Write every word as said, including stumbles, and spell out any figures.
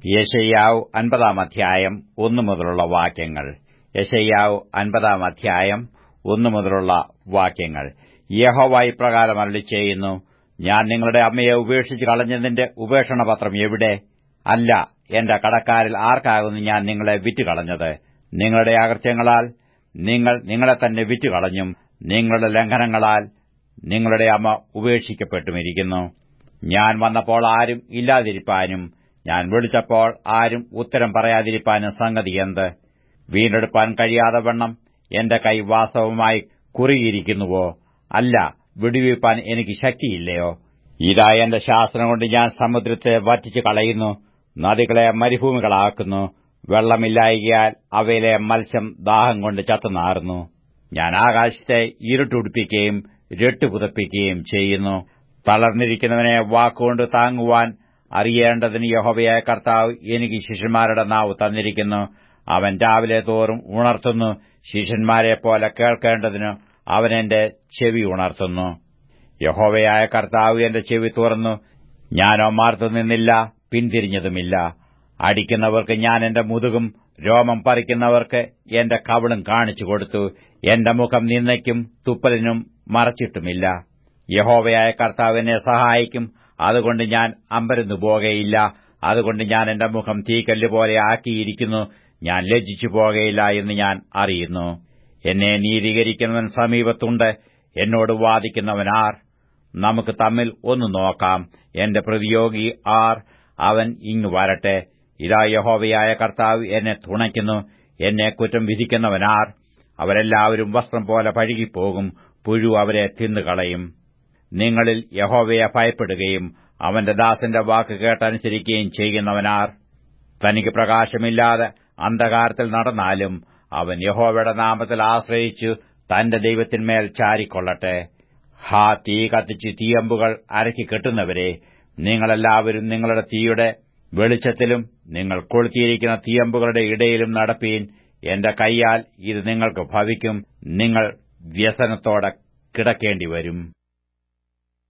യെശയ്യാവ് അൻപതാം അധ്യായം ഒന്നു മുതലുള്ള വാക്യങ്ങൾ. യെശയ്യാവ് അൻപതാം അധ്യായം ഒന്നു മുതലുള്ള വാക്യങ്ങൾ. യഹോവ ഇപ്രകാരം അരുളിച്ചെയ്യുന്നു: ഞാൻ നിങ്ങളുടെ അമ്മയെ ഉപേക്ഷിച്ച് കളഞ്ഞതിന്റെ ഉപേക്ഷണപത്രം എവിടെ? അല്ല, എന്റെ കടക്കാരിൽ ആർക്കാകുന്നു ഞാൻ നിങ്ങളെ വിറ്റുകളഞ്ഞത്? നിങ്ങളുടെ അകൃത്യങ്ങളാൽ നിങ്ങൾ നിങ്ങളെ തന്നെ വിറ്റുകളഞ്ഞും നിങ്ങളുടെ ലംഘനങ്ങളാൽ നിങ്ങളുടെ അമ്മ ഉപേക്ഷിക്കപ്പെട്ടുമിരിക്കുന്നു. ഞാൻ വന്നപ്പോൾ ആരും ഇല്ലാതിരിപ്പാനും ഞാൻ വിളിച്ചപ്പോൾ ആരും ഉത്തരം പറയാതിരിപ്പാനും സംഗതി എന്ത്? വീണ്ടെടുപ്പാൻ കഴിയാതെ വണ്ണം എന്റെ കൈ വാസ്തവമായി കുറുകിയിരിക്കുന്നുവോ? അല്ല, വിടുവിപ്പാൻ എനിക്ക് ശക്തിയില്ലയോ? ഇതാ, എന്റെ ശാസനം കൊണ്ട് ഞാൻ സമുദ്രത്തെ വറ്റിച്ചു കളയുന്നു, നദികളെ മരുഭൂമികളാക്കുന്നു. വെള്ളമില്ലായ്കയാൽ അവയിലെ മത്സ്യം ദാഹം കൊണ്ട് ചത്തുനാറുന്നു. ഞാൻ ആകാശത്തെ ഇരുട്ടുടുപ്പിക്കുകയും രട്ടുപുതപ്പിക്കുകയും ചെയ്യുന്നു. തളർന്നിരിക്കുന്നവനെ വാക്കുകൊണ്ട് താങ്ങുവാൻ അറിയേണ്ടതിന് യഹോവയായ കർത്താവ് എനിക്ക് ശിഷ്യന്മാരുടെ നാവ് തന്നിരിക്കുന്നു. അവൻ രാവിലെ തോറും ഉണർത്തുന്നു, ശിഷ്യന്മാരെപ്പോലെ കേൾക്കേണ്ടതിന് അവൻ എന്റെ ചെവി ഉണർത്തുന്നു. യഹോവയായ കർത്താവ് എന്റെ ചെവി തുറന്നു. ഞാനോ മാർത്തുനിന്നില്ല, പിന്തിരിഞ്ഞതുമില്ല. അടിക്കുന്നവർക്ക് ഞാൻ എന്റെ മുതുകും രോമം പറിക്കുന്നവർക്ക് എന്റെ കവിളും കാണിച്ചു കൊടുത്തു. എന്റെ മുഖം നിന്ദയ്ക്കും തുപ്പലിനും മറച്ചിട്ടുമില്ല. യഹോവയായ കർത്താവ് എന്നെ സഹായിക്കും, അതുകൊണ്ട് ഞാൻ അമ്പരന്നു പോകയില്ല. അതുകൊണ്ട് ഞാൻ എന്റെ മുഖം തീക്കല്ലുപോലെ ആക്കിയിരിക്കുന്നു, ഞാൻ ലജ്ജിച്ചു പോകയില്ല എന്ന് ഞാൻ അറിയുന്നു. എന്നെ നീതീകരിക്കുന്നവൻ സമീപത്തുണ്ട്, എന്നോട് വാദിക്കുന്നവൻ ആർ? നമുക്ക് തമ്മിൽ ഒന്ന് നോക്കാം. എന്റെ പ്രതിയോഗി ആർ? അവൻ ഇങ്ങു വരട്ടെ. ഇതാ, യഹോവയായ കർത്താവ് എന്നെ തുണയ്ക്കുന്നു. എന്നെ കുറ്റം വിധിക്കുന്നവനാർ? അവരെല്ലാവരും വസ്ത്രം പോലെ പഴുകിപ്പോകും, പുഴു അവരെ തിന്നുകളയും. നിങ്ങളിൽ യഹോവയെ ഭയപ്പെടുകയും അവന്റെ ദാസന്റെ വാക്ക് കേട്ടനുസരിക്കുകയും ചെയ്യുന്നവനാർ? തനിക്ക് പ്രകാശമില്ലാതെ അന്ധകാരത്തിൽ നടന്നാലും അവൻ യഹോവയുടെ നാമത്തിൽ ആശ്രയിച്ചു തന്റെ ദൈവത്തിന്മേൽ ചാരിക്കൊള്ളട്ടെ. ഹാ, തീ കത്തിച്ച് തീയമ്പുകൾ അരക്കി കെട്ടുന്നവരെ, നിങ്ങളെല്ലാവരും നിങ്ങളുടെ തീയുടെ വെളിച്ചത്തിലും നിങ്ങൾ കൊളുത്തിയിരിക്കുന്ന തീയമ്പുകളുടെ ഇടയിലും നടപ്പീൻ. എന്റെ കൈയാൽ ഇത് നിങ്ങൾക്ക് ഭവിക്കും. നിങ്ങൾ വ്യസനത്തോടെ കിടക്കേണ്ടിവരും.